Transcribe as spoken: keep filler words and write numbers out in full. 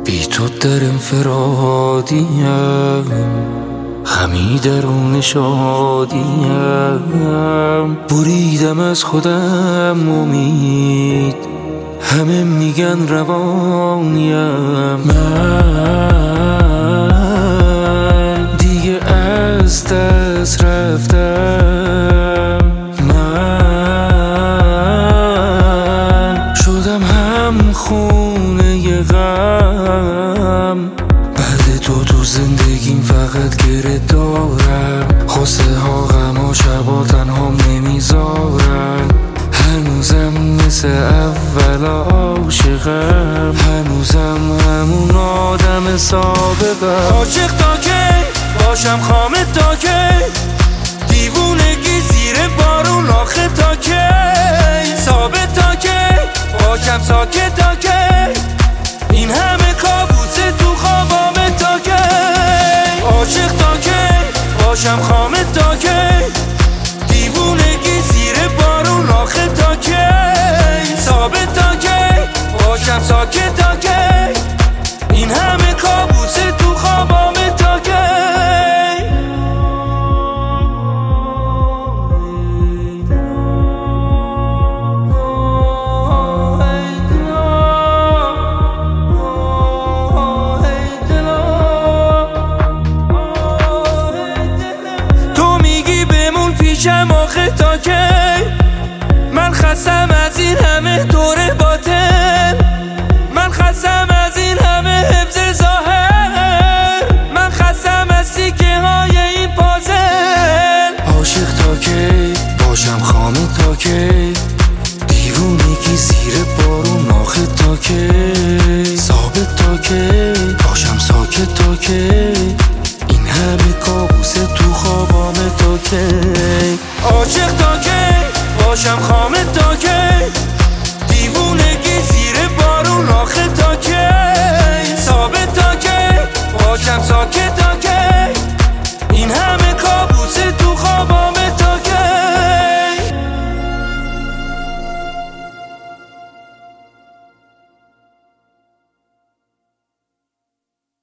بی تو در انفرادیم، همی درون شادیم. بریدم از خودم امید، همه میگن روانیم. من دیگه از دست رفتم، من شدم هم خونه غم. بعد تو تو زندگیم فقط گره دارم، خواسته ها غم و شبا تنهام نمیذارم. هنوزم مثل اول عاشقم، هنوزم همون آدم سابقم. عاشق تا کی باشم خامه تا کی، دیوونگی زیر بارون آخه تا کی، ثابت تا کی باشم ساکت تا کی، این همه کابوس تو خوابامه تا کی. عاشق تا کی باشم خامه تا کی، دیوونگی زیر بارون آخه تا کی، ثابت تا کی باشم ساکت تا کی، این همه کابوس تو خوابامه تا کی. تو میگی بمون پیشم آخه تا کی، من خستم از این همه دور باطن، من خستم از این همه حفظ ظاهر، من خستم از سیکه های این پازل. عاشق تا کی باشم خامه تا کی، دیوونگی زیر بارون آخه تا کی، ثابت تا کی باشم ساکت تا کی،